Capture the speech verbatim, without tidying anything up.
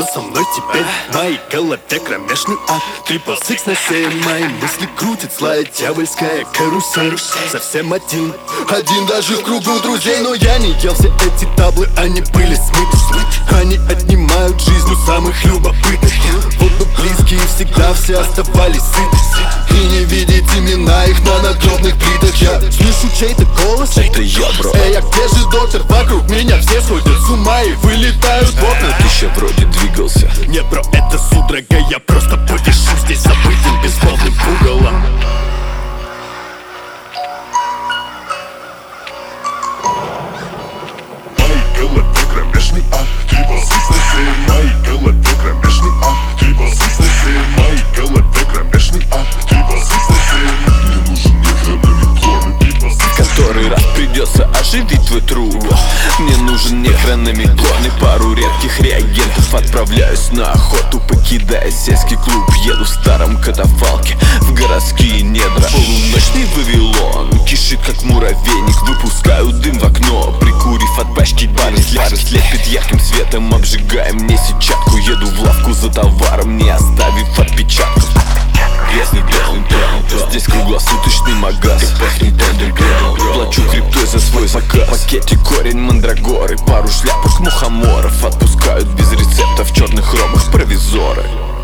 со мной теперь? В моей голове кромешный ад. Трипл сикс на семь, мои мысли крутит злая дьявольская карусель. Совсем один, один даже в кругу друзей. Но я не ел все эти таблы, они были смыты. Они отнимают жизнь у самых любопытных. Воду близкие всегда все оставались сыты. И не видеть имена их на надгробных плитах. Я слышу чей-то голос, это я, бро. Эй, а где же доктор? Вокруг меня все сходят с ума и вылетают в окна. Ты еще вроде двигался. Не, бро, это судорога, я просто повешу здесь забытым безмолвным пугалом. В моей голове кромешный ад. Трипл сикс на семь. В моей голове кромешный ад. Трипл сикс на семь. В моей голове кромешный ад. Трипл сикс на семь. Мне нужен нехранный клон. Трипл сикс. Который раз придется оживить твой труп. Мне нужен нехронометрон и пару редких реагентов. Отправляюсь на охоту, покидая сельский клуб. Еду в старом катафалке в городские недра. Полуночный Вавилон кишит как муравейник. Выпускаю дым в окно, прикурив от пачки бани. Фары слепит ярким светом, обжигая мне сетчатку. Еду в лавку за товаром, не оставив отпечатков. Грязный даунтаун, здесь круглосуточный магаз. И пахнет андерграунд. Плачу криптой за свой заказ. В пакете корень мандрагоры, пару шляпок мухоморов. Отпускают без рецептов в черных робах провизоры.